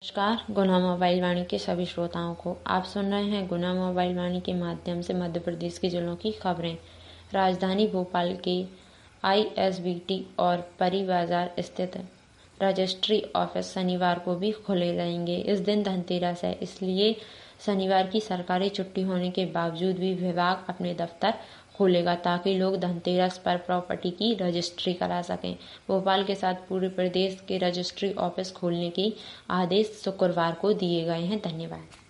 नमस्कार, गुना मोबाइल वाणी के सभी श्रोताओं को आप सुन रहे हैं गुना मोबाइल वाणी के माध्यम से मध्य प्रदेश के जिलों की खबरें। राजधानी भोपाल के ISBT और परी बाजार स्थित रजिस्ट्री ऑफिस शनिवार को भी खुले रहेंगे। इस दिन धनतेरस है, इसलिए शनिवार की सरकारी छुट्टी होने के बावजूद भी विभाग अपने दफ्तर खोलेगा ताकि लोग धनतेरस पर प्रॉपर्टी की रजिस्ट्री करा सकें। भोपाल के साथ पूरे प्रदेश के रजिस्ट्री ऑफिस खोलने के आदेश शुक्रवार को दिए गए हैं। धन्यवाद।